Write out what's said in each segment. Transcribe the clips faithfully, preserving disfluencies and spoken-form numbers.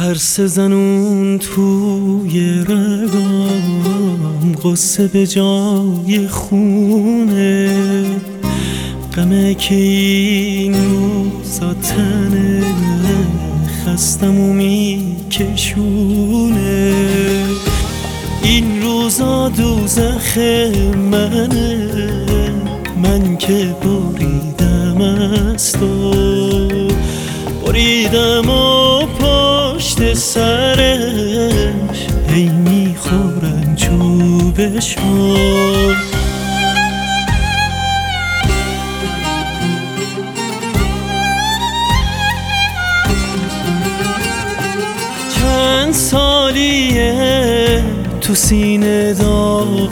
ترس زنون توی رگام، قصه به جای خونه، غمه که این روزا تنه خستم و میکشونه. این روزا دوزخ منه، من که بریدم از تو، بریدم و پشت سرش هی میخورم چوبشو. چند سالیه تو سینه داغ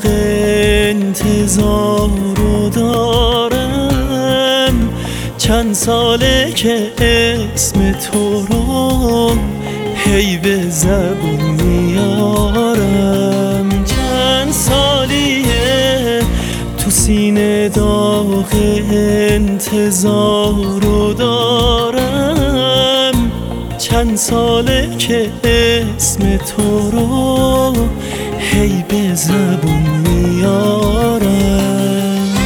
انتظارو دارم، چند ساله که اسم تو رو هی به زبون میارم. چند سالیه تو سینه داغ انتظارو دارم، چند ساله که اسم تو رو هی به زبون میارم.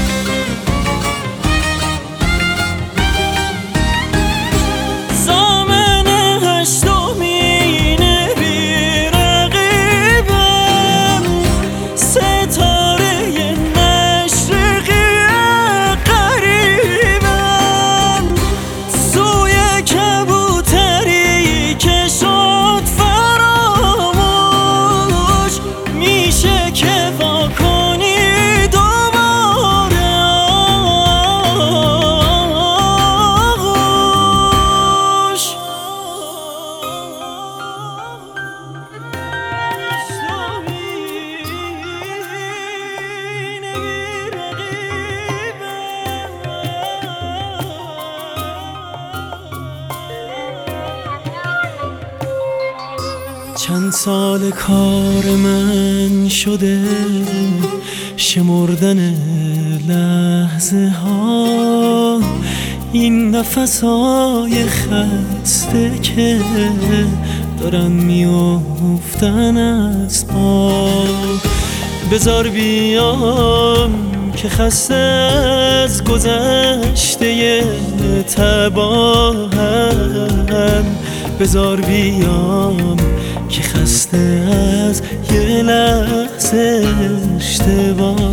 چند سال کار من شده شمردن لحظه ها، این نفسای خسته که دارن میافتن از ما. بذار بیام که خسته از گذشته تباهم، بذار بیام که خسته از یه لحظه اشتباه.